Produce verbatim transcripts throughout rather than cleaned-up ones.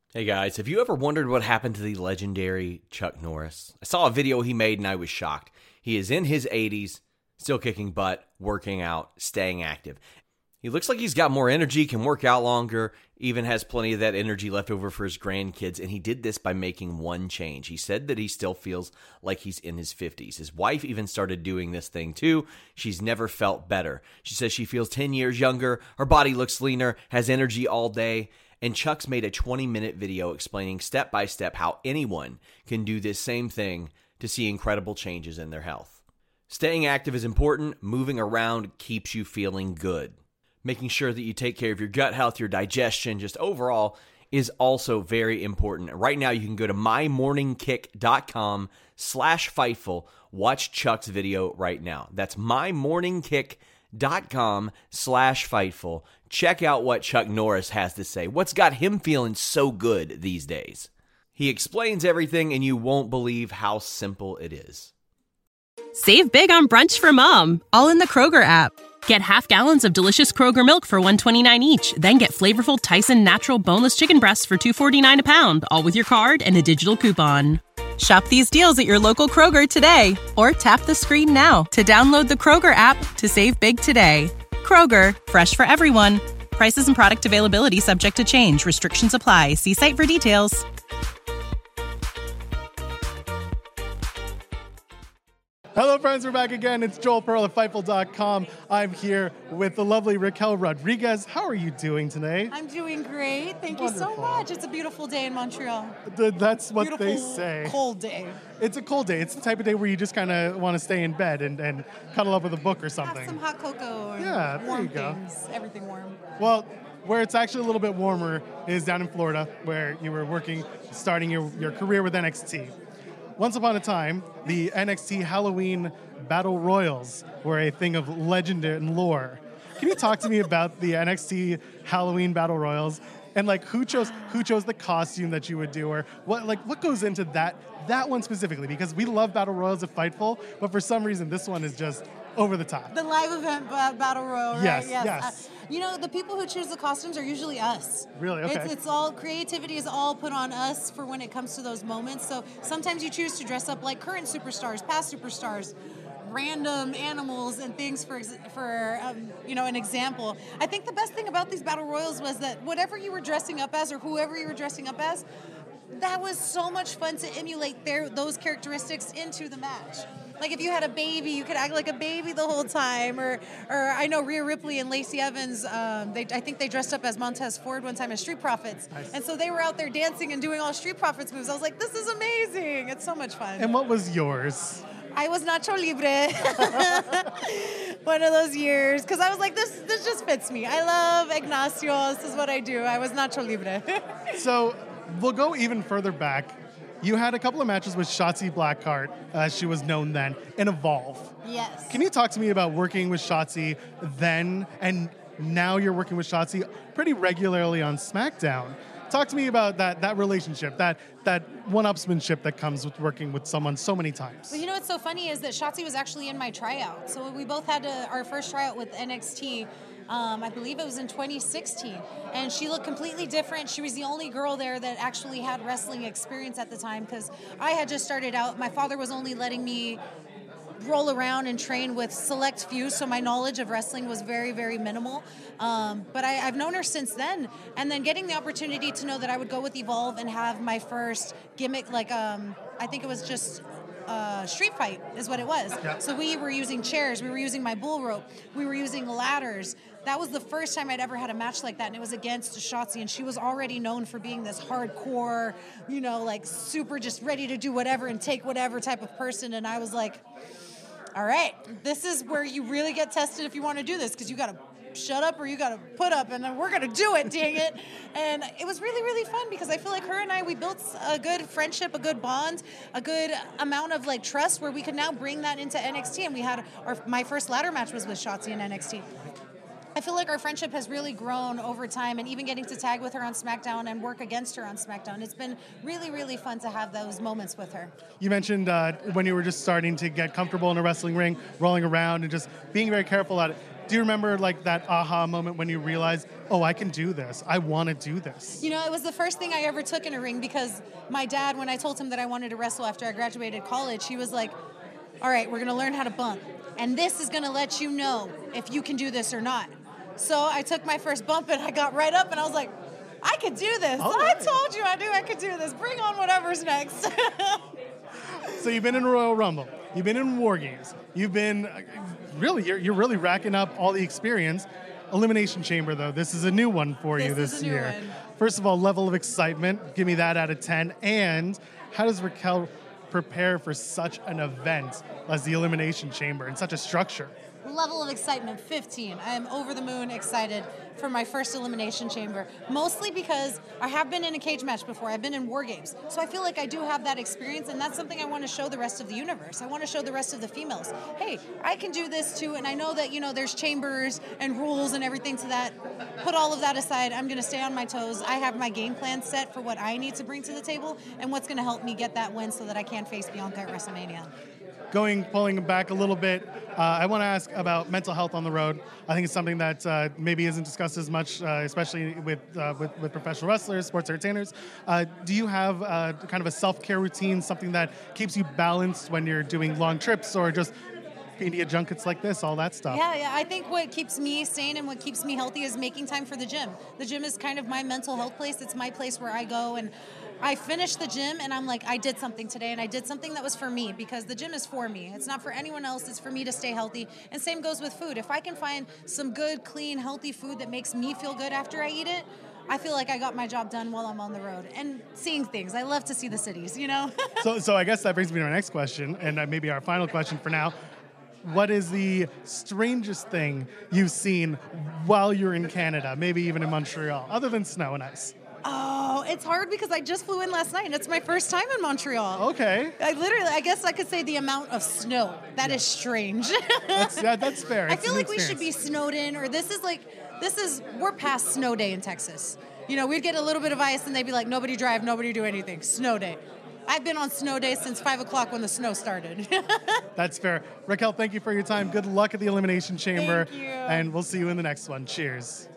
Hey guys, have you ever wondered what happened to the legendary Chuck Norris? I saw a video he made and I was shocked. He is in his eighties, still kicking butt, working out, staying active. He looks like he's got more energy, can work out longer, even has plenty of that energy left over for his grandkids, and he did this by making one change. He said that he still feels like he's in his fifties. His wife even started doing this thing too. She's never felt better. She says she feels ten years younger, her body looks leaner, has energy all day. And Chuck's made a twenty-minute video explaining step by step how anyone can do this same thing to see incredible changes in their health. Staying active is important. Moving around keeps you feeling good. Making sure that you take care of your gut health, your digestion, just overall is also very important. Right now, you can go to mymorningkick.com slash Fightful. Watch Chuck's video right now. That's mymorningkick.com slash Fightful. Check out what Chuck Norris has to say. What's got him feeling so good these days? He explains everything, and you won't believe how simple it is. Save big on brunch for mom, all in the Kroger app. Get half gallons of delicious Kroger milk for one dollar and twenty-nine cents each. Then get flavorful Tyson natural boneless chicken breasts for two dollars and forty-nine cents a pound, all with your card and a digital coupon. Shop these deals at your local Kroger today, or tap the screen now to download the Kroger app to save big today. Kroger, fresh for everyone. Prices and product availability subject to change. Restrictions apply. See site for details. Hello, friends. We're back again. It's Joel Pearl at Fightful dot com. I'm here with the lovely Raquel Rodriguez. How are you doing today? I'm doing great. Thank Wonderful. you so much. It's a beautiful day in Montreal. Th- That's what Beautiful, they say. cold day. It's a cold day. It's the type of day where you just kind of want to stay in bed and, and cuddle up with a book or something. Have some hot cocoa and Yeah, there warm you go. things. Everything warm. Well, where it's actually a little bit warmer is down in Florida, where you were working, starting your, your career with N X T. Once upon a time, the N X T Halloween Battle Royals were a thing of legend and lore. Can you talk to me about the N X T Halloween Battle Royals and like who chose who chose the costume that you would do, or what like what goes into that that one specifically? Because we love Battle Royals at Fightful, but for some reason this one is just over the top. The live event ba- battle royal, right? Yes, yes. Uh, you know, the people who choose the costumes are usually us. Really? Okay. It's, it's all, creativity is all put on us for when it comes to those moments. So sometimes you choose to dress up like current superstars, past superstars, random animals and things for, ex- for um, you know, an example. I think the best thing about these battle royals was that whatever you were dressing up as or whoever you were dressing up as, that was so much fun to emulate their those characteristics into the match. Like if you had a baby, you could act like a baby the whole time. Or, or I know Rhea Ripley and Lacey Evans. Um, they, I think they dressed up as Montez Ford one time as Street Profits, Nice. and so they were out there dancing and doing all Street Profits moves. I was like, this is amazing! It's so much fun. And what was yours? I was Nacho Libre. One of those years, because I was like, this this just fits me. I love Ignacio. This is what I do. I was Nacho Libre. So we'll go even further back. You had a couple of matches with Shotzi Blackheart, as she was known then, in Evolve. Yes. Can you talk to me about working with Shotzi then, and now you're working with Shotzi pretty regularly on SmackDown? Talk to me about that that relationship, that that one-upsmanship that comes with working with someone so many times. Well, you know what's so funny is that Shotzi was actually in my tryout. So we both had a, our first tryout with N X T. Um, I believe it was in twenty sixteen, and she looked completely different. She was the only girl there that actually had wrestling experience at the time, because I had just started out. My father was only letting me roll around and train with select few, so my knowledge of wrestling was very, very minimal. Um, but I, I've known her since then, and then getting the opportunity to know that I would go with Evolve and have my first gimmick, like um, I think it was just uh, street fight is what it was. Yeah. So we were using chairs, we were using my bull rope, we were using ladders. That was the first time I'd ever had a match like that, and it was against Shotzi, and she was already known for being this hardcore, you know, like super just ready to do whatever and take whatever type of person, and I was like, all right, this is where you really get tested if you want to do this, because you got to shut up or you got to put up, and then we're going to do it, dang it. And it was really, really fun, because I feel like her and I, we built a good friendship, a good bond, a good amount of like trust where we could now bring that into N X T. And we had our, my first ladder match was with Shotzi in N X T. I feel like our friendship has really grown over time, and even getting to tag with her on SmackDown and work against her on SmackDown, it's been really, really fun to have those moments with her. You mentioned uh, when you were just starting to get comfortable in a wrestling ring, rolling around and just being very careful at it. Do you remember like that aha moment when you realized, oh, I can do this. I want to do this? You know, it was the first thing I ever took in a ring because my dad, when I told him that I wanted to wrestle after I graduated college, he was like, all right, we're going to learn how to bump. And this is going to let you know if you can do this or not. So I took my first bump and I got right up and I was like, I could do this. All I right. told you I knew I could do this. Bring on whatever's next. So you've been in Royal Rumble. You've been in War Games. You've been, really, you're, you're really racking up all the experience. Elimination Chamber, though, this is a new one for you This this is a new year. one. First of all, level of excitement. Give me that out of ten. And how does Raquel prepare for such an event as the Elimination Chamber and such a structure? Level of excitement, fifteen. I am over the moon excited for my first Elimination Chamber, mostly because I have been in a cage match before. I've been in War Games. So I feel like I do have that experience, and that's something I want to show the rest of the universe. I want to show the rest of the females, hey, I can do this too, and I know that, you know, there's chambers and rules and everything to that. Put all of that aside. I'm going to stay on my toes. I have my game plan set for what I need to bring to the table and what's going to help me get that win so that I can face Bianca at WrestleMania. Going, pulling back a little bit, uh, I want to ask about mental health on the road. I think it's something that uh, maybe isn't discussed as much, uh, especially with, uh, with with professional wrestlers, sports entertainers. Uh, do you have uh, kind of a self-care routine, something that keeps you balanced when you're doing long trips or just media junkets like this, all that stuff? Yeah, yeah. I think what keeps me sane and what keeps me healthy is making time for the gym. The gym is kind of my mental health place. It's my place where I go and I finish the gym and I'm like, I did something today and I did something that was for me because the gym is for me. It's not for anyone else. It's for me to stay healthy. And same goes with food. If I can find some good, clean, healthy food that makes me feel good after I eat it, I feel like I got my job done while I'm on the road and seeing things. I love to see the cities, you know? so, so I guess that brings me to our next question, and uh, maybe our final question for now. What is the strangest thing you've seen while you're in Canada, maybe even in Montreal, other than snow and ice? Oh, it's hard because I just flew in last night and it's my first time in Montreal. Okay. I literally, I guess I could say the amount of snow. That yeah. is strange. That's, yeah, that's fair. I it's feel like we should be snowed in, or this is like, this is, we're past snow day in Texas. You know, we'd get a little bit of ice and they'd be like, nobody drive, nobody do anything. Snow day. I've been on snow day since five o'clock when the snow started. That's fair. Raquel, thank you for your time. Good luck at the Elimination Chamber. Thank you. And we'll see you in the next one. Cheers.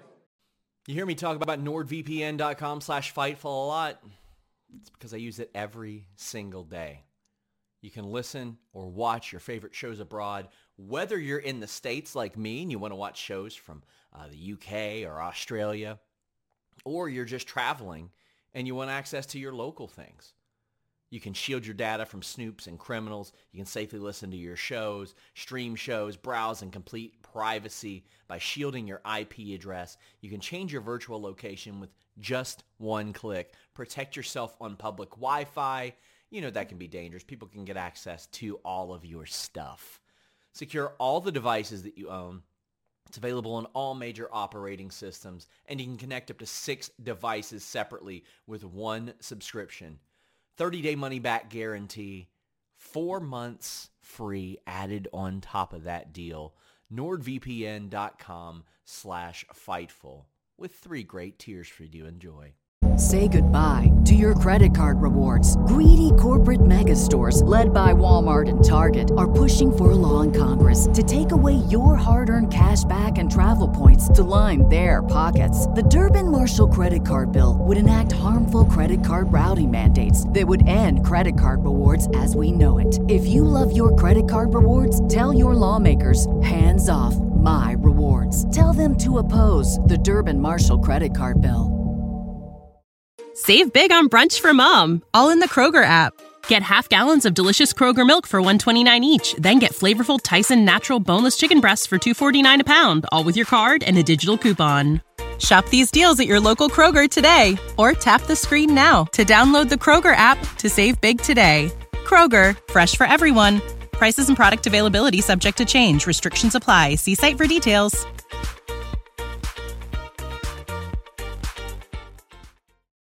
You hear me talk about nordvpn.com slash Fightful a lot. It's because I use it every single day. You can listen or watch your favorite shows abroad, whether you're in the States like me and you want to watch shows from uh, the U K or Australia, or you're just traveling and you want access to your local things. You can shield your data from snoops and criminals. You can safely listen to your shows, stream shows, browse in complete privacy by shielding your I P address. You can change your virtual location with just one click. Protect yourself on public Wi-Fi. You know that can be dangerous. People can get access to all of your stuff. Secure all the devices that you own. It's available on all major operating systems, and you can connect up to six devices separately with one subscription. thirty-day money-back guarantee, four months free added on top of that deal. NordVPN.com slash Fightful with three great tiers for you to enjoy. Say goodbye to your credit card rewards. Greedy corporate mega stores, led by Walmart and Target, are pushing for a law in Congress to take away your hard-earned cash back and travel points to line their pockets. The Durbin-Marshall credit card bill would enact harmful credit card routing mandates that would end credit card rewards as we know it. If you love your credit card rewards, tell your lawmakers, hands off my rewards. Tell them to oppose the Durbin-Marshall credit card bill. Save big on brunch for mom, all in the Kroger app. Get half gallons of delicious Kroger milk for one dollar and twenty-nine cents each. Then get flavorful Tyson natural boneless chicken breasts for two dollars and forty-nine cents a pound, all with your card and a digital coupon. Shop these deals at your local Kroger today, or tap the screen now to download the Kroger app to save big today. Kroger, fresh for everyone. Prices and product availability subject to change. Restrictions apply. See site for details.